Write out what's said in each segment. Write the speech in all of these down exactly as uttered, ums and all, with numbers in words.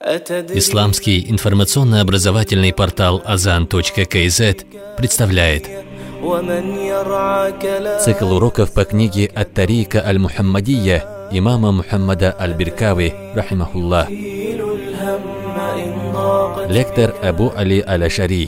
Исламский информационно-образовательный портал азан точка кей зет представляет цикл уроков по книге «Ат-Тарика аль-Мухаммадия» имама Мухаммада аль-Биркави, рахимахуллах. Лектор Абу Али аль-Ашари.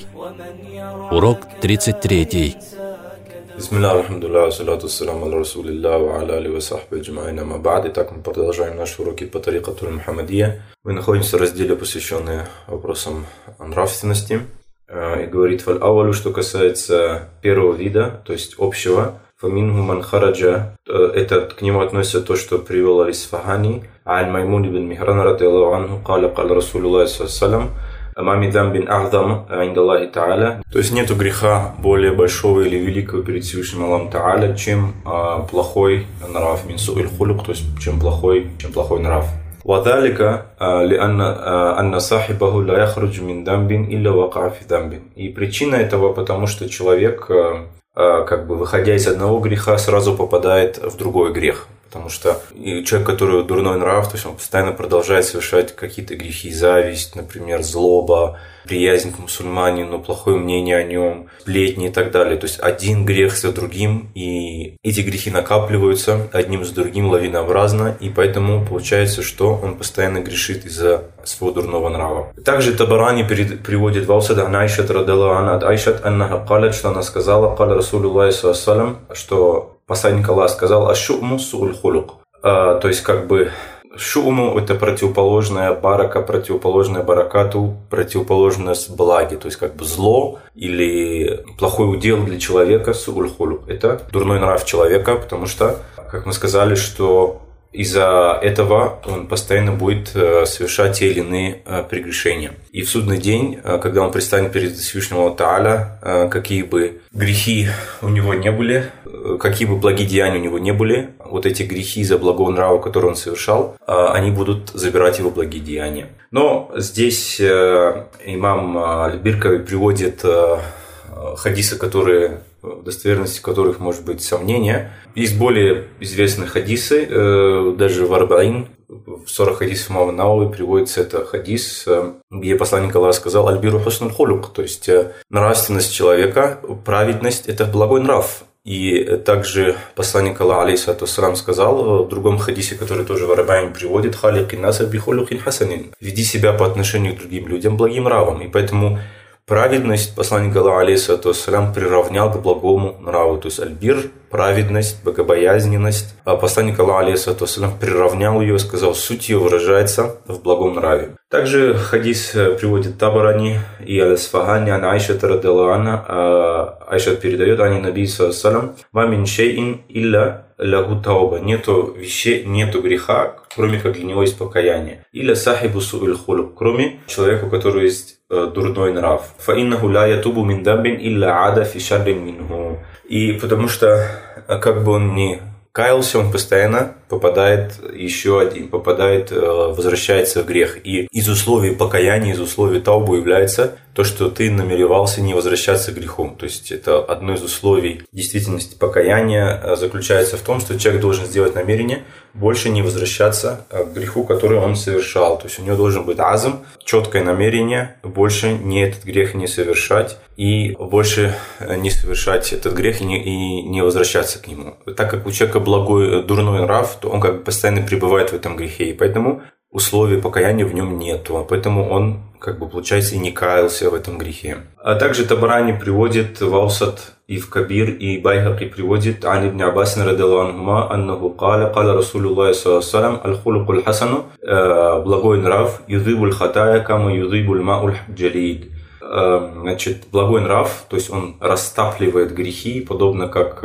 Урок тридцать три. Бисмилlah, алхамдулилlah, салату ассаламу аля расулилlah, ва аля али ва сахби аджмаин, ама ба'д. Итак, мы продолжаем наши уроки по тарикату аль-Мухаммадия. Мы находимся в разделе, посвященном вопросам нравственности. И говорит валь-авалю, что касается первого вида, то есть общего. Фаминху ман хараджа, это к нему относится то, что привел Аль-Исфахани. Аль-Маймун ибн Михран радиаллаху анху, каля каля Расулуллах саллаллаху Амами дамбин ахдам инда Аллахи Та'аля. То есть нету греха более большого или великого перед Всевышним Аллахом Та'аля, чем а, плохой нрав, мин су'иль хулук, то есть чем плохой, чем плохой нрав. Вадалика лианна анна сахибаху ла яхруджу мин дамбин илля вака фи дамбин. И причина этого, потому что человек, как бы выходя из одного греха, сразу попадает в другой грех. Потому что человек, который дурной нрав, то есть он постоянно продолжает совершать какие-то грехи, зависть, например, злоба, приязнь к мусульманину, плохое мнение о нем, сплетни и так далее. То есть один грех за другим, и эти грехи накапливаются одним за другим лавинообразно, и поэтому получается, что он постоянно грешит из-за своего дурного нрава. Также Табарани приводит в Аусад ан Айшат радиаллаху анха ад Айшат аннаха калят, что она сказала, каля Расулуллах саллаллаху алейхи ва саллям, что посланник Аллаха сказал «Аш-шу'му су'уль хулук». То есть, как бы, шу'му – это противоположная барака, противоположная баракату, противоположность благи. То есть, как бы, зло или плохой удел для человека су'уль хулук. Это дурной нрав человека, потому что, как мы сказали, что из-за этого он постоянно будет совершать те или иные прегрешения. И в судный день, когда он предстанет перед Всевышним Аллахом Та'аля, какие бы грехи у него не были, какие бы благие деяния у него не были, вот эти грехи из-за благого нрава, который он совершал, они будут забирать его благие деяния. Но здесь имам Аль-Биркави приводит хадисы, которые, в достоверности которых может быть сомнение. Есть более известные хадисы, даже в Арбаин, в сорок хадисов имама Науави приводится это хадис, где посланник Аллаха сказал «Аль-биру хуснул хулук», то есть нравственность человека, праведность – это благой нрав. И также посланник Аллаха алейхиссалату вассалям сказал в другом хадисе, который тоже в Арбаин приводит «Халикин наса би хулукин хасанин», «Веди себя по отношению к другим людям благим нравом». И поэтому праведность посланник Аллаха алейхиссалату вассалям приравнял к благому нраву, то есть аль-бир, праведность, богобоязненность. А посланник Аллаха алейхиссалату вассалям приравнял ее и сказал, суть ее выражается в благом нраве. Также хадис приводит Табарани и Аль-Исфахани ан Айшат радиаллаху анха. Айшат передает ани наби саллаллаху алейхи ва саллям ва мин шейин илля лаху тауба. Нету вещей, нету греха, кроме как для него есть покаяние. Илля сахибу су'иль хулук, кроме человека, у которого есть дурной нрав. Фа иннаху ла ятубу мин дамбин илля ада фи шаррин минху. И потому что, как бы он ни каялся, он постоянно попадает еще один, попадает, возвращается в грех. И из условий покаяния, из условий таубу является то, что ты намеревался не возвращаться к греху. То есть это одно из условий действительности покаяния заключается в том, что человек должен сделать намерение больше не возвращаться к греху, который он совершал. То есть у него должен быть азм, четкое намерение больше не этот грех не совершать и больше не совершать этот грех и не, и не возвращаться к нему. Так как у человека благой, дурной нрав, то он как бы постоянно пребывает в этом грехе, и поэтому условий покаяния в нем нету, а поэтому он, как бы, получается, и не каялся в этом грехе. А также Табарани приводит в Аусат и в Кабир, и Байхаки приводит ан ибн Аббас радиаллаху анхума аннаху каля каля Расулуллах саллаллаху алейхи ва саллям аль-хулукуль хасану, благой нрав юдибуль хатая кама юдибуль мауль джалид. Значит, благой нрав, то есть он растапливает грехи, подобно как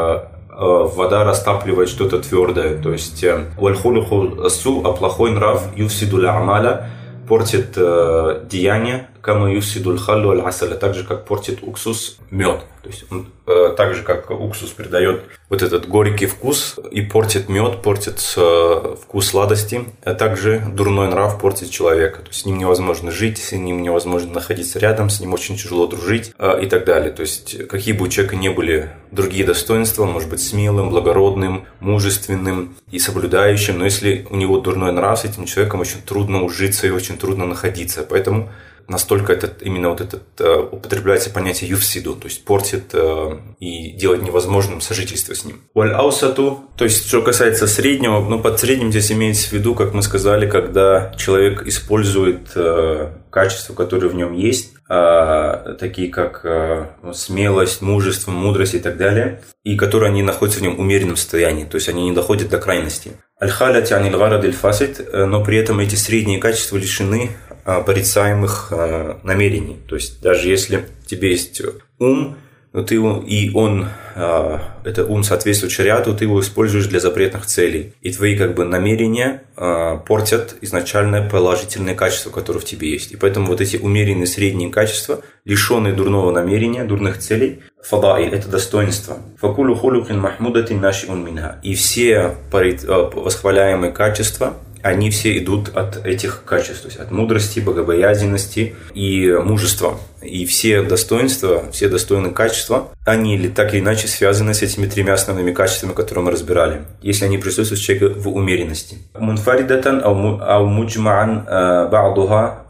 вода растапливает что-то твердое. То есть валь-хулуху су, а плохой нрав юфсидуль амаля, портит деяния, кама юфсидуль халлу аль асаля, так же, как портит уксус мед. То есть он, э, так же, как уксус придает вот этот горький вкус и портит мед, портит э, вкус сладости, а также дурной нрав портит человека. То есть с ним невозможно жить, с ним невозможно находиться рядом, с ним очень тяжело дружить э, и так далее. То есть какие бы у человека ни были другие достоинства, он может быть смелым, благородным, мужественным и соблюдающим, но если у него дурной нрав, с этим человеком очень трудно ужиться и очень трудно находиться. Поэтому настолько этот, именно вот этот э, употребляется понятие юфсиду, то есть портит э, и делает невозможным сожительство с ним. Валь аусату, то есть что касается среднего, ну под средним здесь имеется в виду, как мы сказали, когда человек использует э, качества, которые в нем есть, э, такие как э, смелость, мужество, мудрость и так далее, и которые они находятся в нем в умеренном состоянии, то есть они не доходят до крайности. Аль-халя тянил гарад эль-фасид, но при этом эти средние качества лишены порицаемых намерений. То есть даже если у тебя есть ум, но ты, и он, это ум соответствует шариату, ты его используешь для запретных целей. И твои как бы намерения портят изначальное положительное качество, которое в тебе есть. И поэтому вот эти умеренные средние качества, лишенные дурного намерения, дурных целей, фадаиль – это достоинство. Факулу хулукин махмудатин нашиун минха. И все восхваляемые качества, они все идут от этих качеств, то есть от мудрости, богобоязненности и мужества. И все достоинства, все достойные качества, они или так или иначе связаны с этими тремя основными качествами, которые мы разбирали, если они присутствуют в человеке в умеренности. Мунфаридатан ау муджмаан ба'духа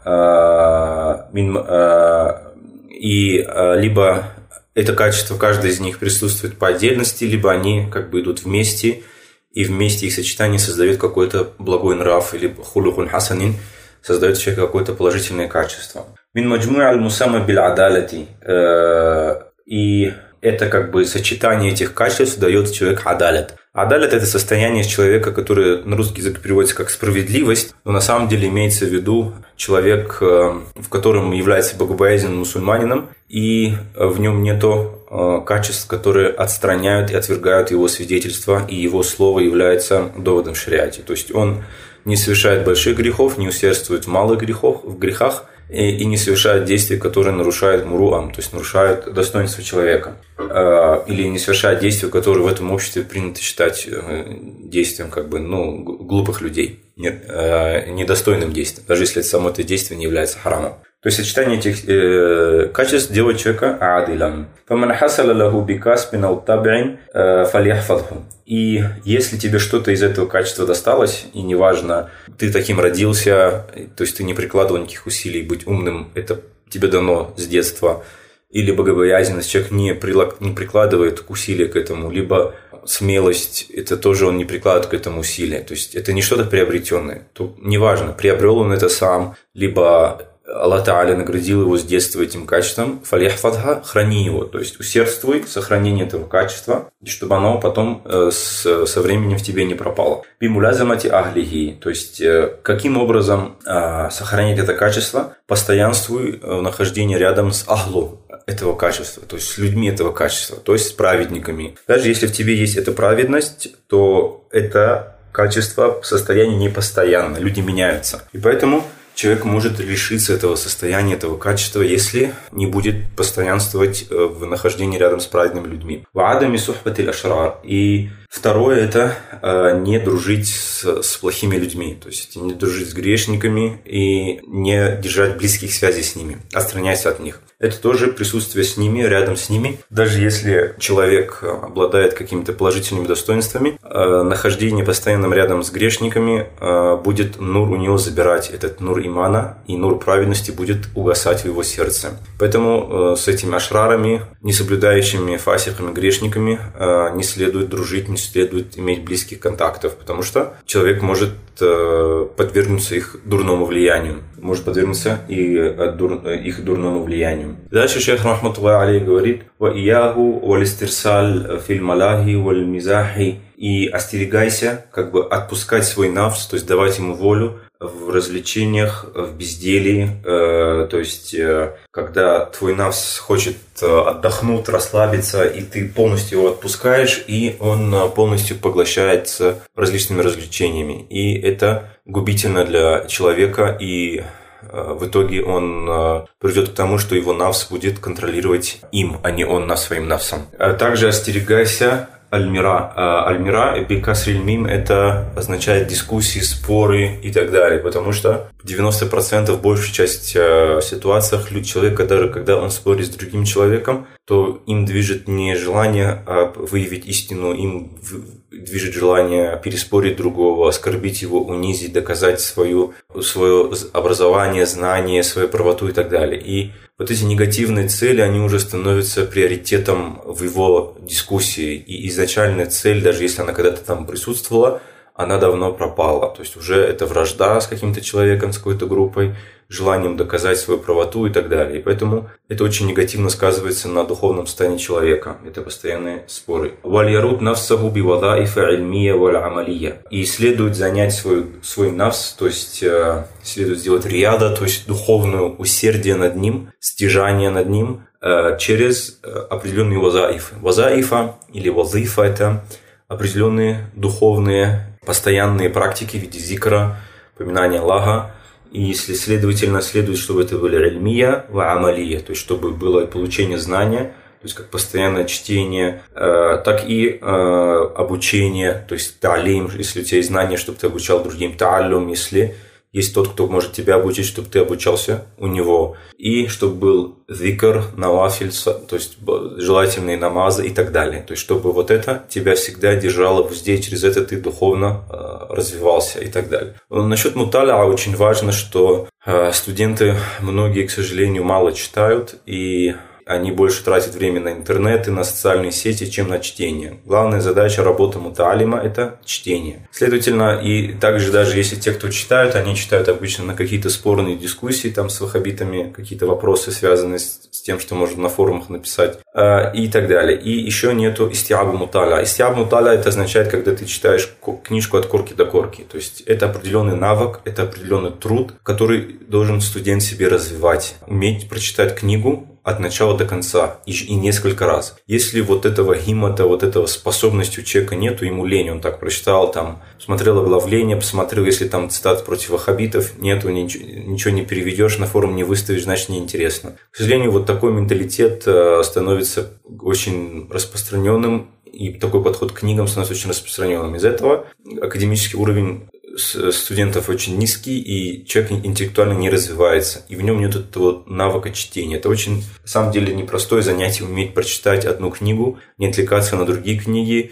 и либо это качество, каждое из них присутствует по отдельности, либо они как бы идут вместе, и вместе их сочетание создает какой-то благой нрав или хулухун хасанин, создает в человеке какое-то положительное качество. Мин маджму'а аль-мусама биль-адалати. И это как бы сочетание этих качеств дает человеку адалят. Адалят – это состояние человека, которое на русский язык переводится как справедливость, но на самом деле имеется в виду человек, в котором является богобоязненным мусульманином, и в нем нету качеств, которые отстраняют и отвергают его свидетельство, и его слово является доводом в шариате. То есть он не совершает больших грехов, не усердствует в малых грехах, в грехах, и не совершает действия, которые нарушают муруам, то есть нарушают достоинство человека, или не совершает действия, которые в этом обществе принято считать действием как бы, ну, глупых людей, недостойным действием, даже если само это действие не является харамом. То есть сочетание этих э, качеств делает человека адилан. И если тебе что-то из этого качества досталось, и неважно, ты таким родился, то есть ты не прикладывал никаких усилий быть умным, это тебе дано с детства, или богобоязненность, человек не, прилаг, не прикладывает усилия к этому, либо смелость, это тоже он не прикладывает к этому усилия. То есть это не что-то приобретенное. То неважно, приобрел он это сам, либо Аллах Та'аля наградил его с детства этим качеством, фалихфадха, храни его, то есть усердствуй в сохранении этого качества, чтобы оно потом э, с, со временем в тебе не пропало. Бимулязамати ахлихи, то есть э, каким образом э, сохранять это качество, постоянствуй в нахождении рядом с ахлу этого качества, то есть с людьми этого качества, то есть с праведниками. Даже если в тебе есть эта праведность, то это качество состояние непостоянно, люди меняются. И поэтому человек может лишиться этого состояния, этого качества, если не будет постоянствовать в нахождении рядом с праведными людьми. Ваадами сухбатиль ашрар. И второе – это не дружить с, с плохими людьми, то есть не дружить с грешниками и не держать близких связей с ними, отстраняйся от них. Это тоже присутствие с ними, рядом с ними. Даже если человек обладает какими-то положительными достоинствами, нахождение постоянным рядом с грешниками будет нур у него забирать, этот нур имана, и нур праведности будет угасать в его сердце. Поэтому с этими ашрарами, несоблюдающими фасиками, грешниками не следует дружить, не следует иметь близких контактов, потому что человек может подвергнуться их дурному влиянию, может подвергнуться и дур, их дурному влиянию. Дальше шейх рахматуллах алейх говорит: «Ва иягу валистирсаль филь малахи валь мизахи». И остерегайся, как бы отпускать свой нафс, то есть давать ему волю в развлечениях, в безделии, э, то есть э, когда твой нафс хочет э, отдохнуть, расслабиться, и ты полностью его отпускаешь, и он э, полностью поглощается различными развлечениями. И это губительно для человека и в итоге он придет к тому, что его нафс будет контролировать им, а не он над своим нафсом. Также остерегайся аль-мира. Аль-мира бикасриль мим — это означает дискуссии, споры и так далее, потому что в девяносто процентов большая часть ситуациях человека, даже когда он спорит с другим человеком, то им движет не желание выявить истину, им движет желание переспорить другого, оскорбить его, унизить, доказать свою, свое образование, знание, свою правоту и так далее. И вот эти негативные цели, они уже становятся приоритетом в его дискуссии. И изначальная цель, даже если она когда-то там присутствовала, она давно пропала. То есть уже это вражда с каким-то человеком, с какой-то группой, желанием доказать свою правоту и так далее. И поэтому это очень негативно сказывается на духовном состоянии человека. Это постоянные споры. И следует занять свой, свой нафс, то есть э, следует сделать рияда, то есть духовное усердие над ним, стяжание над ним э, через э, определенные вазаифы. Вазаифа или вазифа – это определенные духовные постоянные практики в виде зикра, поминания Аллаха. И если, следовательно, следует, чтобы это были ильмия ва амалия, то есть чтобы было получение знания, то есть как постоянное чтение, э, так и э, обучение, то есть та'лим, если у тебя есть знания, чтобы ты обучал другим, та'аллум, если есть тот, кто может тебя обучить, чтобы ты обучался у него, и чтобы был зикр, навафиль, то есть желательные намазы и так далее. То есть чтобы вот это тебя всегда держало в узде, через это ты духовно э, развивался и так далее. Насчет муталя очень важно, что э, студенты, многие, к сожалению, мало читают, и они больше тратят время на интернет и на социальные сети, чем на чтение. Главная задача работы мутаалима – это чтение. Следовательно, и также даже если те, кто читают, они читают обычно на какие-то спорные дискуссии там с ваххабитами, какие-то вопросы, связанные с, с тем, что можно на форумах написать э, и так далее. И еще нету истиабу муталя. Истиабу муталя – это означает, когда ты читаешь книжку от корки до корки. То есть это определенный навык, это определенный труд, который должен студент себе развивать. Уметь прочитать книгу от начала до конца и, и несколько раз. Если вот этого гимата, вот этого способности у человека нету, ему лень, он так прочитал, там, смотрел оглавление, посмотрел, если там цитат против ваххабитов, нету, ничего, ничего не переведешь, на форум не выставишь, значит неинтересно. К сожалению, вот такой менталитет становится очень распространенным, и такой подход к книгам становится очень распространенным. Из-за этого академический уровень студентов очень низкий, и человек интеллектуально не развивается, и в нем нет этого навыка чтения. Это очень, на самом деле, непростое занятие, уметь прочитать одну книгу, не отвлекаться на другие книги,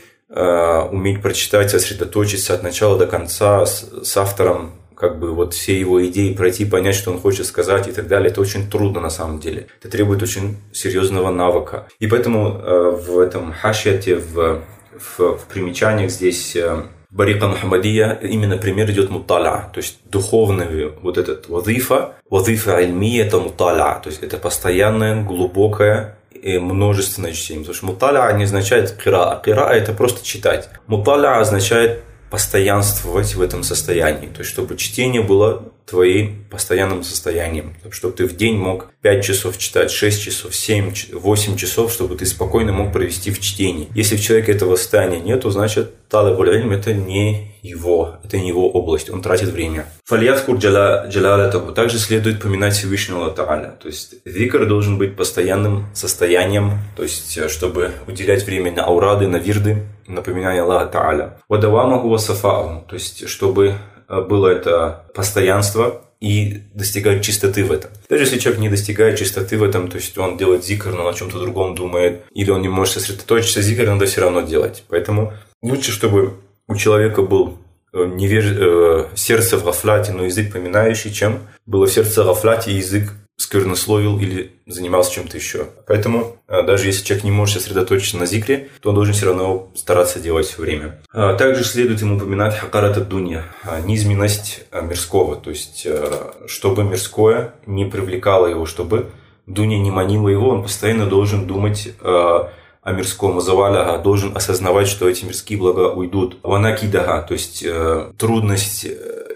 уметь прочитать, сосредоточиться от начала до конца с, с автором, как бы вот все его идеи пройти, понять, что он хочет сказать и так далее. Это очень трудно на самом деле. Это требует очень серьезного навыка. И поэтому в этом хашьяте, в, в, в примечаниях здесь Барика Мухаммадия именно пример идет муталя, то есть духовный вот этот вазифа, вазифа ильмия – это муталя, то есть это постоянное, глубокое и множественное чтение. Потому что муталя не означает кира, кира – это просто читать. Муталя означает постоянствовать в этом состоянии, то есть чтобы чтение было твоим постоянным состоянием, чтобы ты в день мог пять часов читать, шесть часов, семь, восемь часов, чтобы ты спокойно мог провести в чтении. Если в человеке этого состояния нету, значит талабуль илм – это не его, это не его область, он тратит время. Фальяткур джалалатаху, также следует поминать Всевышнего Тааля, то есть зикр должен быть постоянным состоянием, то есть чтобы уделять время на аурады, на вирды, напоминание Аллаха Тааля. Вадавамаху васафааху, то есть чтобы было это постоянство и достигать чистоты в этом. Даже если человек не достигает чистоты в этом, то есть он делает зикр, но на чем-то другом думает, или он не может сосредоточиться, зикр надо все равно делать. Поэтому лучше, чтобы у человека был невеж... сердце в гафляте, но язык поминающий, чем было в сердце гафляте и язык сквернословил или занимался чем-то еще. Поэтому даже если человек не может сосредоточиться на зикре, то он должен все равно стараться делать все время. Также следует ему упоминать хакарат ад-дунья, низменность мирского, то есть чтобы мирское не привлекало его, чтобы дунья не манила его, он постоянно должен думать о мирском, заваляга, должен осознавать, что эти мирские блага уйдут. Ванакидага, то есть э, трудность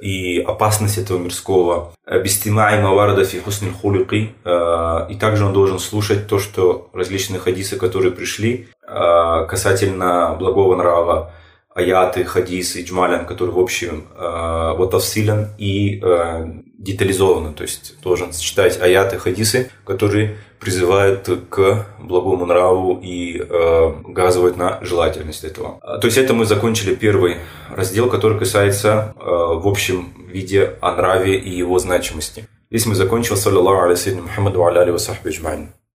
и опасность этого мирского. Бистимай маварда фи хуснил хулюки. И также он должен слушать то, что различные хадисы, которые пришли э, касательно благого нрава. аяты, хадисы, иджмалян, который в общем э, вот тавсилен и э, детализован. То есть должен сочетать аяты, хадисы, которые призывают к благому нраву и э, указывают на желательность этого. То есть это мы закончили первый раздел, который касается э, в общем виде о нраве и его значимости. Здесь мы закончили. Саллаллаху алейхи Мухаммаду ва аля алихи ва сахби аджмаин.